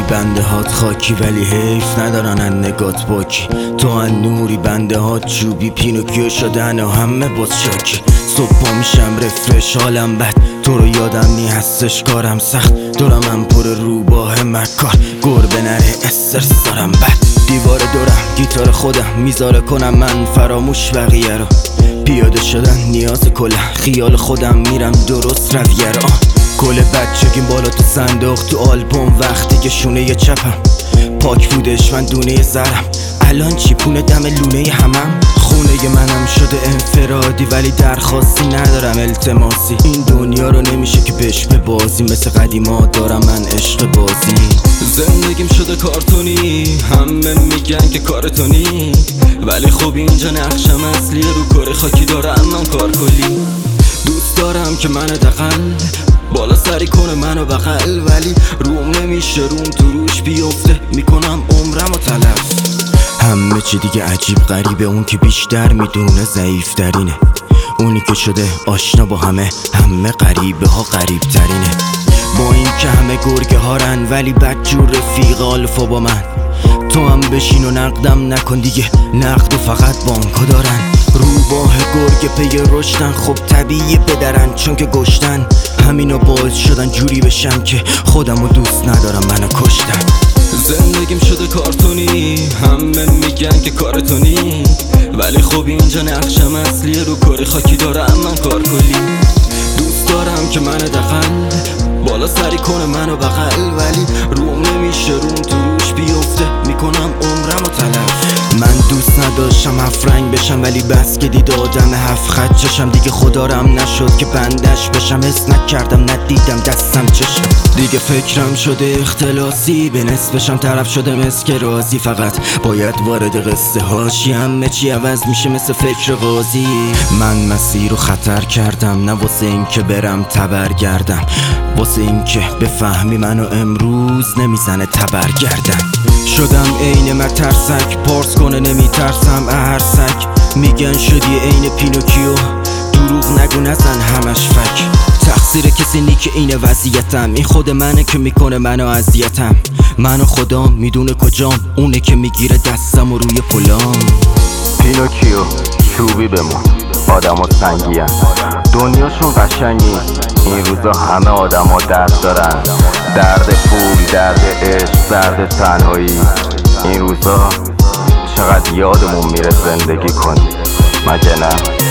بنده هات خاکی ولی حیف ندارن ان نگات باکی. تو ان نوری بنده هات چوبی پینوکیو شدن و همه باز شاکی. صبح پا میشم رفرش حالم بد، تو رو یادم نی هستش کارم سخت. دورم من پر روباه مکار، گربه نره استرس دارم بد. دیوار دورم گیتار خودم میذاره کنم من فراموش بقیه رو. پیاده شدن نیاز کله خیال خودم میرم درست رویه رو. کل بچگیم بالا تو صندوق تو آلبوم وقتی که شونه چپم پاک بودش من دونه زرم. الان چی پونه دم لونه همم. خونه منم شده انفرادی ولی درخواستی ندارم التماسی. این دنیا رو نمیشه که بهش ببازی، مثل قدیما دارم من عشق بازی. زندگیم شده کارتونی، همه میگن که کارتونی، ولی خب اینجا نقشم اصلی رو کار خاکی دارم من کار کلی. دوست دارم که من دقل بالا سری کنه منو بغل، ولی روم نمیشه روم تو روش بیفته، میکنم عمرم و تلف. همه چی دیگه عجیب غریبه، اون که بیشتر میدونه ضعیف ترینه، اونی که شده آشنا با همه غریبه ها غریب ترینه. با این که همه گرگه هارن ولی بدجور رفیق آلفا با من. تو هم بشین و نقدم نکن دیگه، نقد و فقط بانکا دارن. روباه گرگه پی رشدن، خب طبیعی بدرن چون که گشتن. همینا باعث شدن جوری بشم که خودمو دوست ندارم منو کشتن. زندگیم شده کارتونی، همه میگن که کارتونی، ولی خب اینجا نقشم اصلی رو کار خاکی دارم من کار کلی. دوست دارم که من دقل بالا سری کنه منو بغل، ولی روم نمیشه روم تو روش بیفته، میکنم عمرم و تلف. من دوست نداشتم هفرنگ بشم ولی بس که دید آدم هفت خط چشم دیگه خدارم نشد که بندش بشم. حس نکردم ندیدم دستم چشم دیگه فکرم شده اختلاسی، به نصفشم طرف شده مثل که رازی. فقط باید وارد قصه هاشی، همه چی عوض میشه مثل فکر قاضی. من مسیر رو خطر کردم نه واسه این که برم تبرگردم، واسه این که بفهمی منو امروز نمیزنه تبرگردم. شدم عین مترسک پارس کنه نمیترسم اهرسک. میگن شدی عین پینوکیو دروغ نگو نزن همش فک. تقصیر کسی نی که اینه وضعیتم، این خود منه که میکنه منو اذیتم. منو خدا میدونه کجام، اونه که میگیره دستم و روی پلام. پینوکیو چوبی بمون، آدم ها سنگی هن. دنیاشون قشنگی، این روزا همه آدم ها درد دارن. درد پول، درد عشق، درد تنهایی. این روزا چقدر یادمون میره زندگی کنیم، مگه نه؟